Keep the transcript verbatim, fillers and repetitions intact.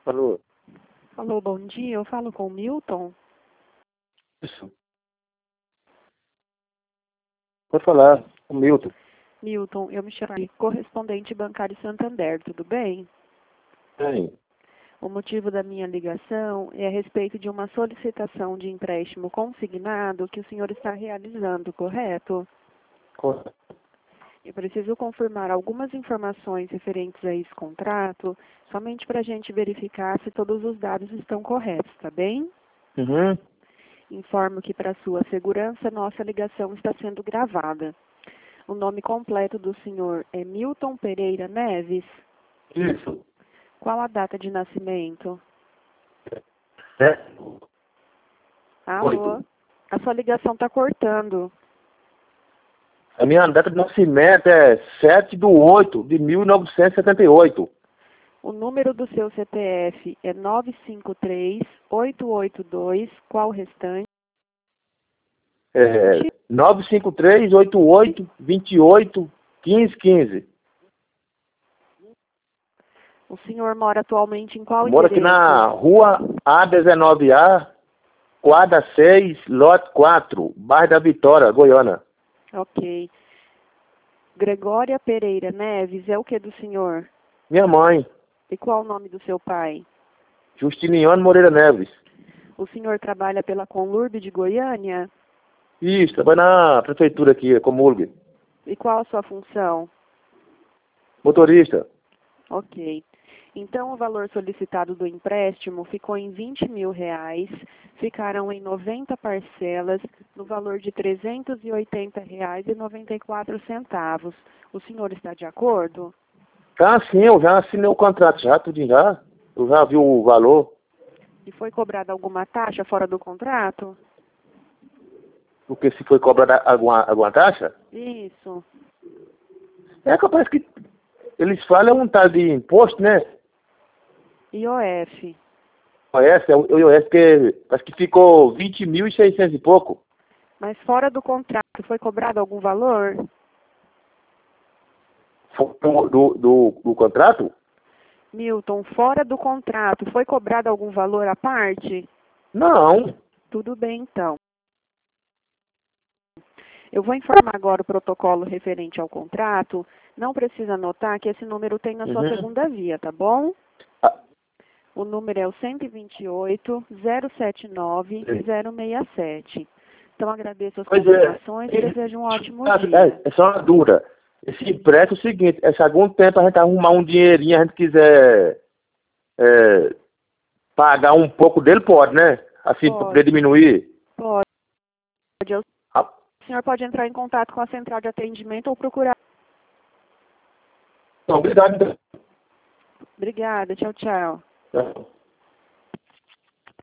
Alô? Alô, bom dia. Eu falo com o Milton. Isso. Pode falar, o Milton. Milton, eu me chamo de correspondente bancário Santander, tudo bem? Bem, O motivo da minha ligação é a respeito de uma solicitação de empréstimo consignado que o senhor está realizando, correto? correto. Eu preciso confirmar algumas informações referentes a esse contrato, somente para a gente verificar se todos os dados estão corretos, tá bem? Uhum. Informo que, para sua segurança, nossa ligação está sendo gravada. O nome completo do senhor é Milton Pereira Neves. Isso. Qual a data de nascimento? É. Alô? Oito. A sua ligação está cortando. A minha data de nascimento é sete de oito de mil novecentos e setenta e oito. O número do seu C P F é nove cinco três, oito oito dois. Qual o restante? É nove cinco três, oito oito, dois oito, um cinco um cinco. O senhor mora atualmente em qual Moro aqui endereço? na rua A dezenove A, quadra seis, lote quatro, bairro da Vitória, Goiânia. Ok. Gregória Pereira Neves é o que do senhor? Minha mãe, E qual o nome do seu pai? Justiniano Moreira Neves. O senhor trabalha pela Conlurb de Goiânia? Isso, trabalho na prefeitura aqui, Comurg. E qual a sua função? Motorista. Ok. Então, o valor solicitado do empréstimo ficou em vinte mil reais, ficaram em noventa parcelas, no valor de trezentos e oitenta reais e noventa e quatro centavos. O senhor está de acordo? Tá sim, eu já assinei o contrato já, tudo já. Eu já vi o valor. E foi cobrada alguma taxa fora do contrato? Porque se foi cobrada alguma, alguma taxa, Isso. é capaz que eles falam um tal de imposto, né? I O F. Conhece? É o I O S que parece que ficou vinte mil e seiscentos e pouco. Mas fora do contrato, foi cobrado algum valor? Do, do, do, do contrato? Milton, fora do contrato, foi cobrado algum valor à parte? Não. Tudo bem, então. Eu vou informar agora o protocolo referente ao contrato. Não precisa anotar que esse número tem na sua Uhum. segunda via, tá bom? Ah, O número é o cento e vinte e oito, zero setenta e nove, zero seis sete. Então, agradeço as pois é. confirmações e desejo um ótimo Ah, dia. É, é só uma dúvida. Esse empréstimo é o seguinte, é se algum tempo a gente arrumar um dinheirinho, a gente quiser é, pagar um pouco dele, pode, né? Assim, para poder Pode, diminuir. pode. Ah, O senhor pode entrar em contato com a central de atendimento ou procurar. não, obrigado. Obrigada, tchau, tchau. Então.